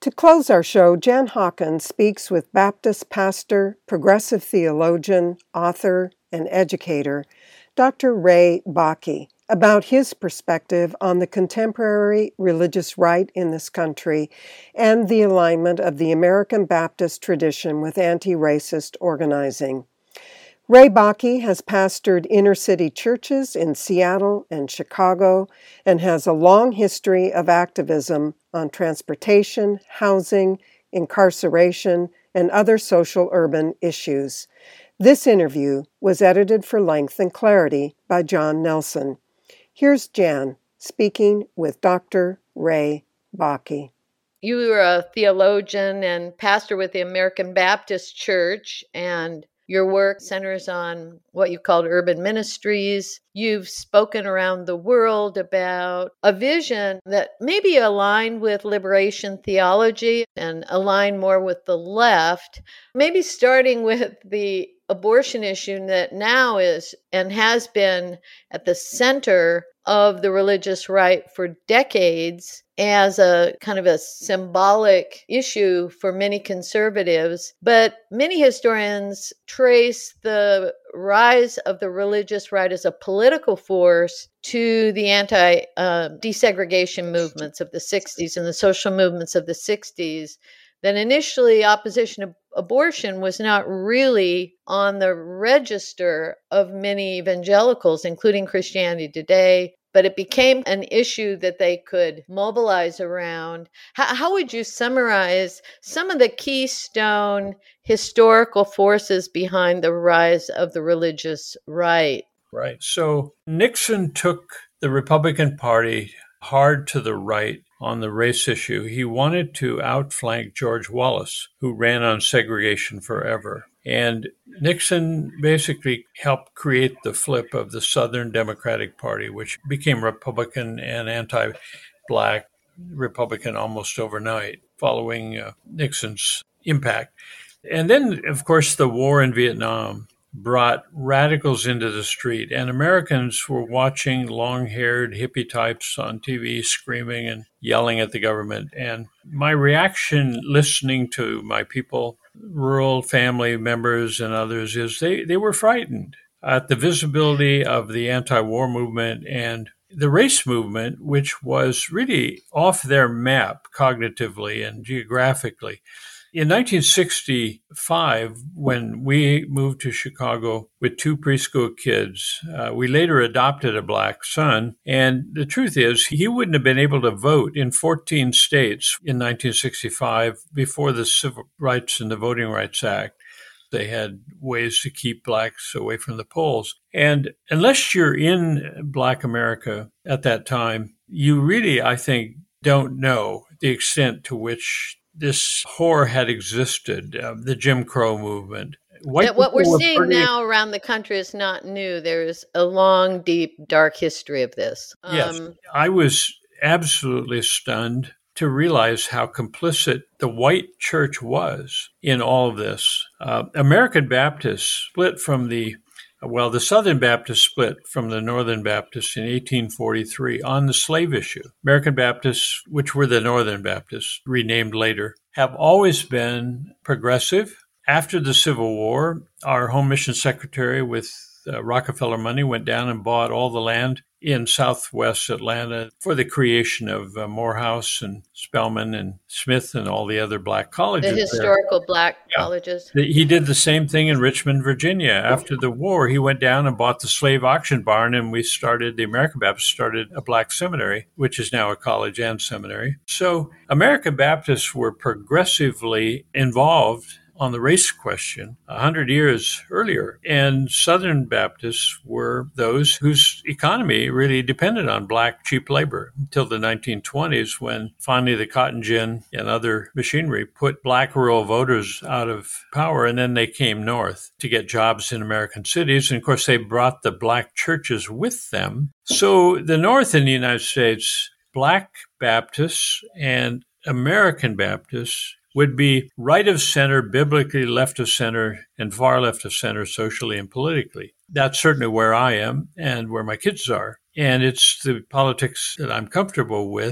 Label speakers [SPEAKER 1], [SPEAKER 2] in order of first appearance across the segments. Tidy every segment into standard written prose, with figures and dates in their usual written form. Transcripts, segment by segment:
[SPEAKER 1] To close our show, Jan Hawkins speaks with Baptist pastor, progressive theologian, author, and educator, Dr. Ray Bakke, about his perspective on the contemporary religious right in this country and the alignment of the American Baptist tradition with anti-racist organizing. Ray Bakke has pastored inner-city churches in Seattle and Chicago and has a long history of activism on transportation, housing, incarceration, and other social urban issues. This interview was edited for length and clarity by John Nelson. Here's Jan speaking with Dr. Ray Bakke.
[SPEAKER 2] You were a theologian and pastor with the American Baptist Church, and your work centers on what you called urban ministries. You've spoken around the world about a vision that maybe aligned with liberation theology and aligned more with the left, maybe starting with the abortion issue that now is and has been at the center of the religious right for decades as a kind of a symbolic issue for many conservatives. But many historians trace the rise of the religious right as a political force to the anti-desegregation movements of the 60s and the social movements of the 60s. That initially opposition to abortion was not really on the register of many evangelicals, including Christianity Today, but it became an issue that they could mobilize around. How would you summarize some of the keystone historical forces behind the rise of the religious right?
[SPEAKER 3] Right. So Nixon took the Republican Party hard to the right on the race issue. He wanted to outflank George Wallace, who ran on segregation forever. And Nixon basically helped create the flip of the Southern Democratic Party, which became Republican and anti-Black Republican almost overnight, following Nixon's impact. And then, of course, the war in Vietnam brought radicals into the street, and Americans were watching long-haired hippie types on TV screaming and yelling at the government. And my reaction, listening to my people, rural family members and others, is they were frightened at the visibility of the anti-war movement and the race movement, which was really off their map cognitively and geographically. In 1965, when we moved to Chicago with two preschool kids, we later adopted a Black son. And the truth is, he wouldn't have been able to vote in 14 states in 1965 before the Civil Rights and the Voting Rights Act. They had ways to keep Blacks away from the polls. And unless you're in Black America at that time, you really, I think, don't know the extent to which this horror had existed, the Jim Crow movement.
[SPEAKER 2] What we're seeing now around the country is not new. There's a long, deep, dark history of this.
[SPEAKER 3] Yes, I was absolutely stunned to realize how complicit the white church was in all of this. American Baptists split from the Southern Baptists split from the Northern Baptists in 1843 on the slave issue. American Baptists, which were the Northern Baptists, renamed later, have always been progressive. After the Civil War, our Home Mission Secretary with Rockefeller money went down and bought all the land in southwest Atlanta for the creation of Morehouse and Spelman and Smith and all the other Black colleges.
[SPEAKER 2] The historical Black colleges.
[SPEAKER 3] He did the same thing in Richmond, Virginia. After the war, he went down and bought the slave auction barn, and the American Baptists started a Black seminary, which is now a college and seminary. So American Baptists were progressively involved on the race question 100 years earlier. And Southern Baptists were those whose economy really depended on Black cheap labor until the 1920s, when finally the cotton gin and other machinery put Black rural voters out of power. And then they came north to get jobs in American cities. And of course, they brought the Black churches with them. So the North in the United States, Black Baptists and American Baptists would be right of center, biblically left of center, and far left of center socially and politically. That's certainly where I am and where my kids are. And it's the politics that I'm comfortable with.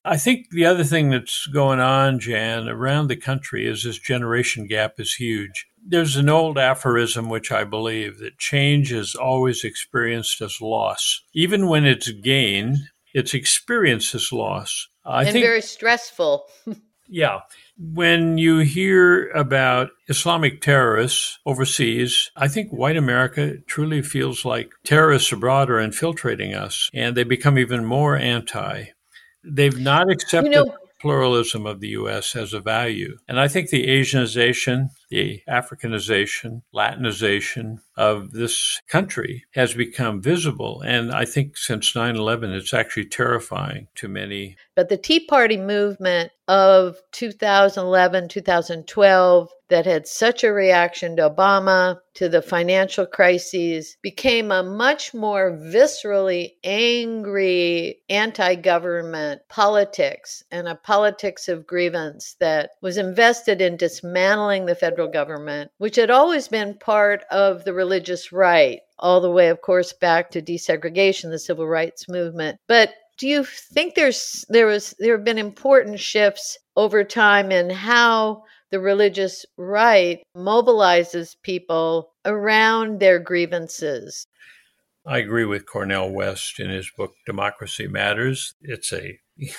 [SPEAKER 3] I think the other thing that's going on, Jan, around the country is this generation gap is huge. There's an old aphorism, which I believe, that change is always experienced as loss. Even when it's gain, it's experienced as loss. I think
[SPEAKER 2] very stressful.
[SPEAKER 3] Yeah. When you hear about Islamic terrorists overseas, I think white America truly feels like terrorists abroad are infiltrating us, and they become even more anti. They've not accepted pluralism of the U.S. as a value. And I think the Asianization, the Africanization, Latinization of this country has become visible. And I think since 9/11, it's actually terrifying to many.
[SPEAKER 2] But the Tea Party movement of 2011, 2012, that had such a reaction to Obama, to the financial crises, became a much more viscerally angry anti-government politics, and a politics of grievance that was invested in dismantling the federal government, which had always been part of the religious right, all the way, of course, back to desegregation, the civil rights movement. But do you think there have been important shifts over time in how the religious right mobilizes people around their grievances?
[SPEAKER 3] I agree with Cornel West in his book, Democracy Matters. It's a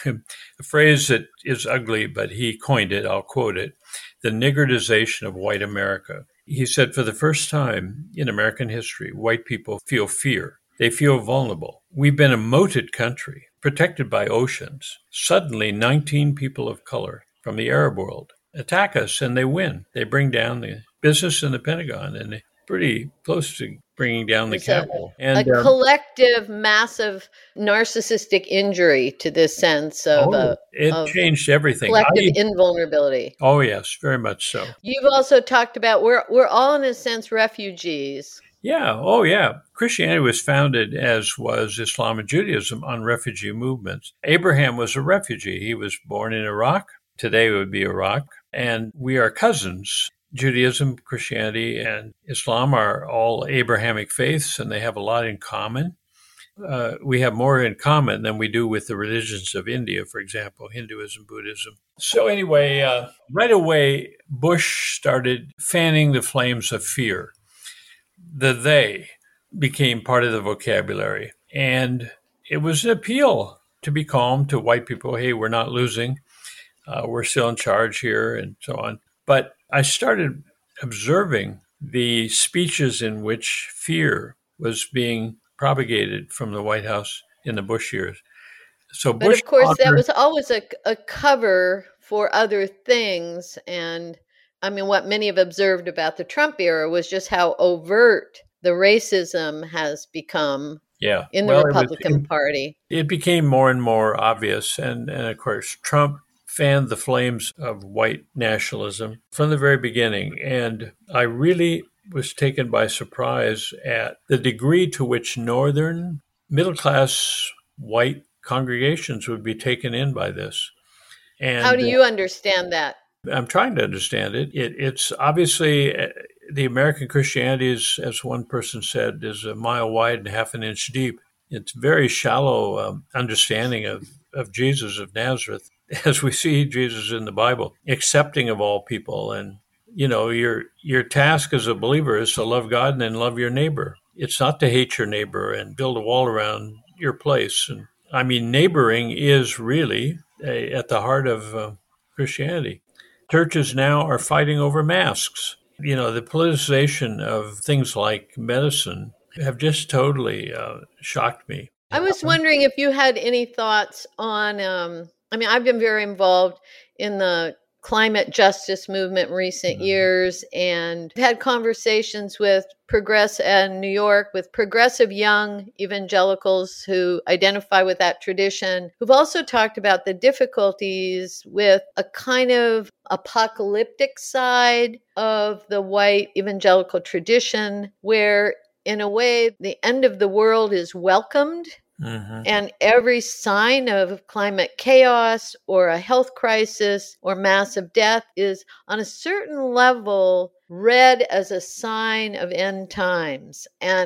[SPEAKER 3] phrase that is ugly, but he coined it. I'll quote it. The niggardization of white America. He said, for the first time in American history, white people feel fear. They feel vulnerable. We've been a moated country, protected by oceans. Suddenly, 19 people of color from the Arab world attack us, and they win. They bring down the business in the Pentagon, and they're pretty close to bringing down the Capitol.
[SPEAKER 2] And a collective, massive, narcissistic injury to this sense of
[SPEAKER 3] it changed everything.
[SPEAKER 2] Collective invulnerability.
[SPEAKER 3] Oh yes, very much so.
[SPEAKER 2] You've also talked about we're all in a sense refugees.
[SPEAKER 3] Yeah. Oh, yeah. Christianity was founded, as was Islam and Judaism, on refugee movements. Abraham was a refugee. He was born in Iraq. Today it would be Iraq. And we are cousins. Judaism, Christianity, and Islam are all Abrahamic faiths, and they have a lot in common. We have more in common than we do with the religions of India, for example, Hinduism, Buddhism. So anyway, right away, Bush started fanning the flames of fear. The they became part of the vocabulary. And it was an appeal to be calm to white people. Hey, we're not losing. We're still in charge here and so on. But I started observing the speeches in which fear was being propagated from the White House in the Bush years. So
[SPEAKER 2] But of course, that was always a cover for other things. And I mean, what many have observed about the Trump era was just how overt the racism has become in the Republican Party.
[SPEAKER 3] It became more and more obvious. And of course, Trump fanned the flames of white nationalism from the very beginning. And I really was taken by surprise at the degree to which northern middle-class white congregations would be taken in by this. And
[SPEAKER 2] how do you understand that?
[SPEAKER 3] I'm trying to understand it. It's obviously the American Christianity is, as one person said, is a mile wide and half an inch deep. It's very shallow understanding of Jesus of Nazareth, as we see Jesus in the Bible, accepting of all people. And, you know, your task as a believer is to love God and then love your neighbor. It's not to hate your neighbor and build a wall around your place. And I mean, neighboring is really at the heart of Christianity. Churches now are fighting over masks. You know, the politicization of things like medicine have just totally shocked me.
[SPEAKER 2] I was wondering if you had any thoughts on, I mean, I've been very involved in the climate justice movement in recent years and had conversations with in New York with progressive young evangelicals who identify with that tradition, who've also talked about the difficulties with a kind of apocalyptic side of the white evangelical tradition, where in a way the end of the world is welcomed. Mm-hmm. And every sign of climate chaos or a health crisis or massive death is on a certain level read as a sign of end times. And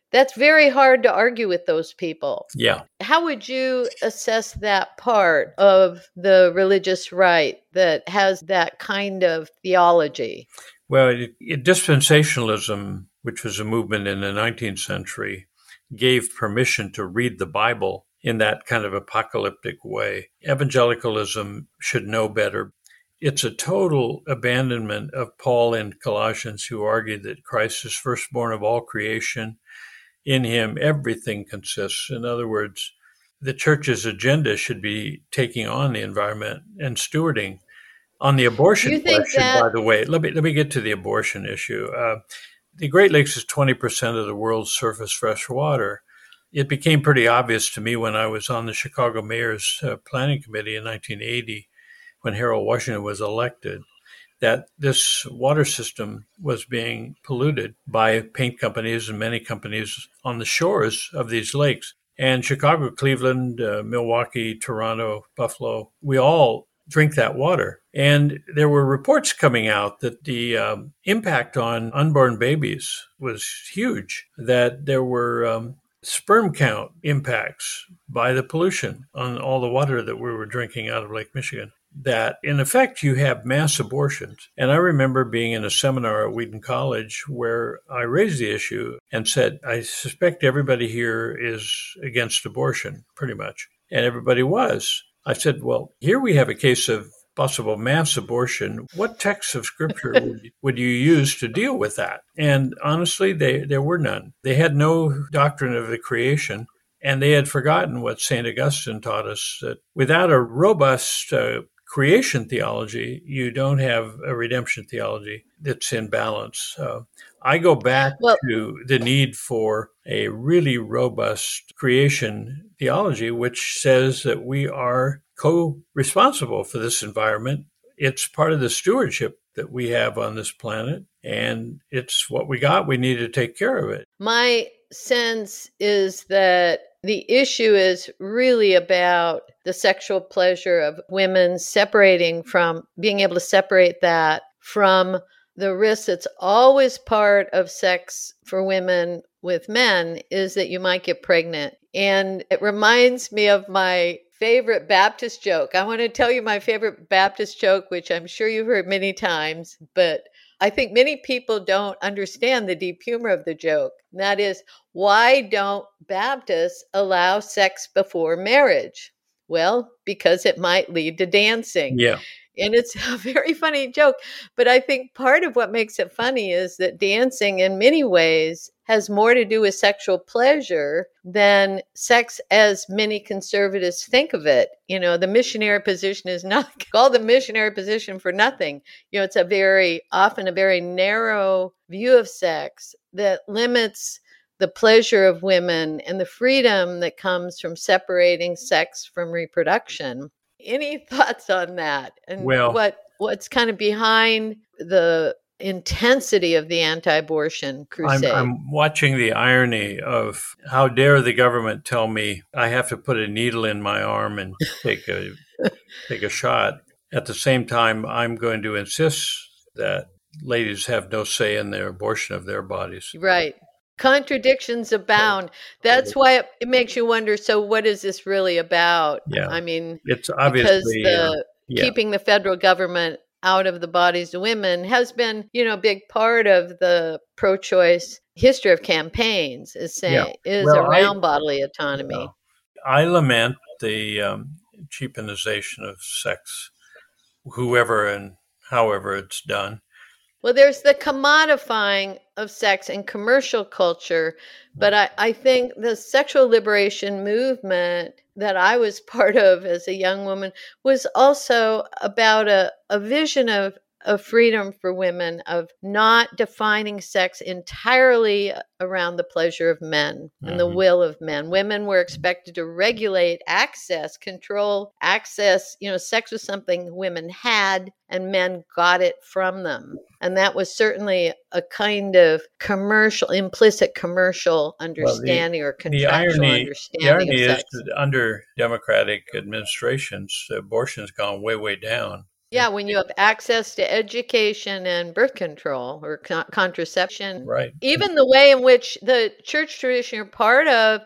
[SPEAKER 2] That's very hard to argue with those people.
[SPEAKER 3] Yeah.
[SPEAKER 2] How would you assess that part of the religious right that has that kind of theology?
[SPEAKER 3] Well, dispensationalism, which was a movement in the 19th century, gave permission to read the Bible in that kind of apocalyptic way. Evangelicalism should know better. It's a total abandonment of Paul in Colossians, who argued that Christ is firstborn of all creation. In him, everything consists. In other words, the church's agenda should be taking on the environment and stewarding. On the abortion question, by the way, let me get to the abortion issue. The Great Lakes is 20% of the world's surface fresh water. It became pretty obvious to me when I was on the Chicago Mayor's Planning Committee in 1980, when Harold Washington was elected, that this water system was being polluted by paint companies and many companies on the shores of these lakes. And Chicago, Cleveland, Milwaukee, Toronto, Buffalo, we all drink that water. And there were reports coming out that the impact on unborn babies was huge, that there were sperm count impacts by the pollution on all the water that we were drinking out of Lake Michigan, that in effect you have mass abortions. And I remember being in a seminar at Wheaton College where I raised the issue and said, I suspect everybody here is against abortion, pretty much. And everybody was. I said, well, here we have a case of possible mass abortion. What texts of scripture would you use to deal with that? And honestly, there were none. They had no doctrine of the creation, and they had forgotten what St. Augustine taught us, that without a robust creation theology, you don't have a redemption theology that's in balance. I go back to the need for a really robust creation theology, which says that we are co-responsible for this environment. It's part of the stewardship that we have on this planet, and it's what we got. We need to take care of it.
[SPEAKER 2] My sense is that the issue is really about the sexual pleasure of women being able to separate that from the risk that's always part of sex for women with men, is that you might get pregnant. And it reminds me of my favorite Baptist joke. I want to tell you my favorite Baptist joke, which I'm sure you've heard many times, but I think many people don't understand the deep humor of the joke. And that is, why don't Baptists allow sex before marriage? Well, because it might lead to dancing.
[SPEAKER 3] Yeah.
[SPEAKER 2] And it's a very funny joke. But I think part of what makes it funny is that dancing in many ways has more to do with sexual pleasure than sex as many conservatives think of it. You know, the missionary position is not called the missionary position for nothing. You know, it's often a very narrow view of sex that limits the pleasure of women and the freedom that comes from separating sex from reproduction. Any thoughts on that? And what's kind of behind the intensity of the anti-abortion crusade?
[SPEAKER 3] I'm watching the irony of how dare the government tell me I have to put a needle in my arm and take a shot. At the same time, I'm going to insist that ladies have no say in their abortion of their bodies.
[SPEAKER 2] Right. Contradictions abound. That's why it makes you wonder, so what is this really about?
[SPEAKER 3] Yeah.
[SPEAKER 2] I mean,
[SPEAKER 3] it's obviously
[SPEAKER 2] keeping the federal government out of the bodies of women has been, a big part of the pro-choice history of campaigns around bodily autonomy.
[SPEAKER 3] I lament the cheapenization of sex, whoever and however it's done.
[SPEAKER 2] Well, there's the commodifying of sex in commercial culture, but I think the sexual liberation movement that I was part of as a young woman was also about a vision of freedom for women, of not defining sex entirely around the pleasure of men and the will of men. Women were expected to regulate access, control access. Sex was something women had and men got it from them. And that was certainly a kind of implicit commercial understanding or contractual understanding.
[SPEAKER 3] The irony
[SPEAKER 2] of
[SPEAKER 3] is
[SPEAKER 2] sex.
[SPEAKER 3] that under Democratic administrations, abortion has gone way, way down.
[SPEAKER 2] Yeah, when you have access to education and birth control or contraception,
[SPEAKER 3] Right.
[SPEAKER 2] even the way in which the church tradition you're part of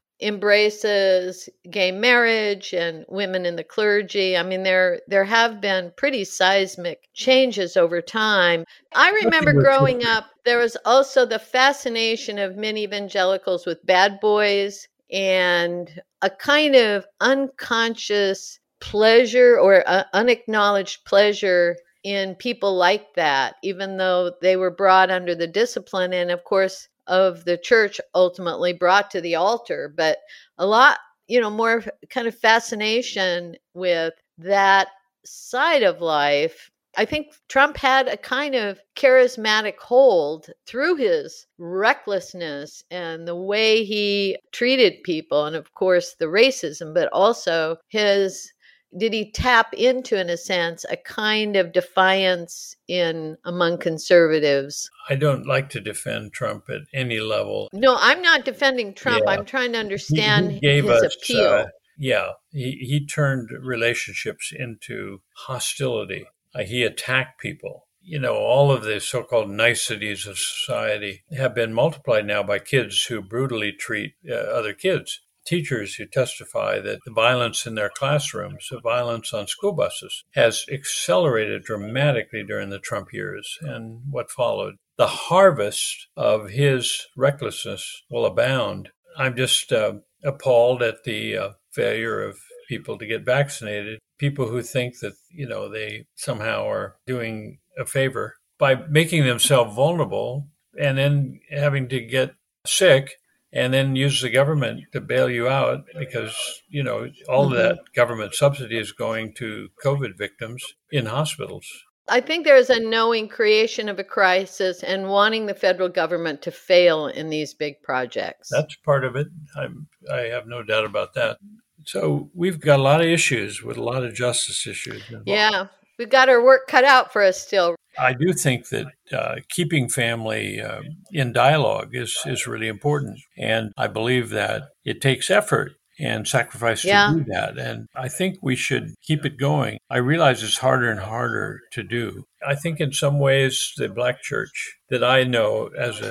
[SPEAKER 2] embraces gay marriage and women in the clergy. I mean, there have been pretty seismic changes over time. I remember growing up, there was also the fascination of many evangelicals with bad boys and a kind of unconscious pleasure or unacknowledged pleasure in people like that, even though they were brought under the discipline and, of course, of the church ultimately brought to the altar. But a lot, more kind of fascination with that side of life. I think Trump had a kind of charismatic hold through his recklessness and the way he treated people, and of course the racism, but also did he tap into, in a sense, a kind of defiance among conservatives?
[SPEAKER 3] I don't like to defend Trump at any level.
[SPEAKER 2] No, I'm not defending Trump.
[SPEAKER 3] Yeah.
[SPEAKER 2] I'm trying to
[SPEAKER 3] He
[SPEAKER 2] understand
[SPEAKER 3] gave
[SPEAKER 2] his
[SPEAKER 3] us,
[SPEAKER 2] appeal.
[SPEAKER 3] he turned relationships into hostility. He attacked people. All of the so-called niceties of society have been multiplied now by kids who brutally treat other kids. Teachers who testify that the violence in their classrooms, the violence on school buses, has accelerated dramatically during the Trump years and what followed. The harvest of his recklessness will abound. I'm just appalled at the failure of people to get vaccinated. People who think that, they somehow are doing a favor by making themselves vulnerable and then having to get sick and then use the government to bail you out because, all of that government subsidy is going to COVID victims in hospitals.
[SPEAKER 2] I think there's a knowing creation of a crisis and wanting the federal government to fail in these big projects.
[SPEAKER 3] That's part of it. I have no doubt about that. So we've got a lot of issues with a lot of justice issues involved.
[SPEAKER 2] Yeah, we've got our work cut out for us still.
[SPEAKER 3] I do think that keeping family in dialogue is really important. And I believe that it takes effort and sacrifice to do that. And I think we should keep it going. I realize it's harder and harder to do. I think in some ways the Black church that I know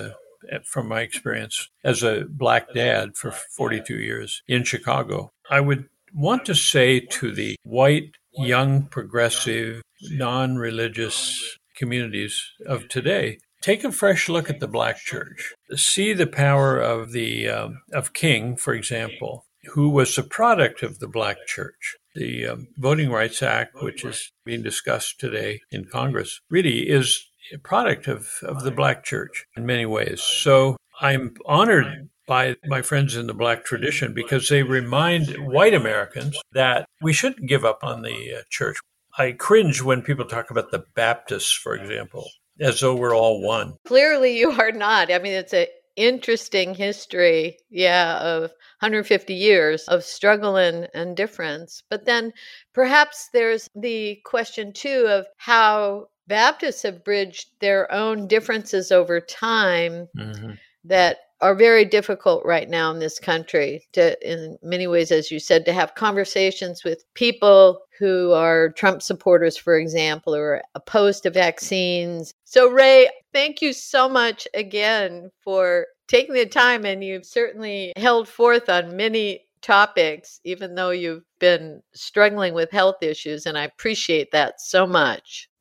[SPEAKER 3] from my experience as a Black dad for 42 years in Chicago, I would want to say to the white, young, progressive, non-religious communities of today, take a fresh look at the Black church. See the power of of King, for example, who was the product of the Black church. The Voting Rights Act, which is being discussed today in Congress, really is a product of the Black church in many ways. So I'm honored by my friends in the Black tradition because they remind white Americans that we shouldn't give up on the church. I cringe when people talk about the Baptists, for example, as though we're all one.
[SPEAKER 2] Clearly you are not. I mean, it's an interesting history, of 150 years of struggle and difference. But then perhaps there's the question, too, of how Baptists have bridged their own differences over time that are very difficult right now in this country in many ways, as you said, to have conversations with people who are Trump supporters, for example, or opposed to vaccines. So, Ray, thank you so much again for taking the time, and you've certainly held forth on many topics, even though you've been struggling with health issues, and I appreciate that so much.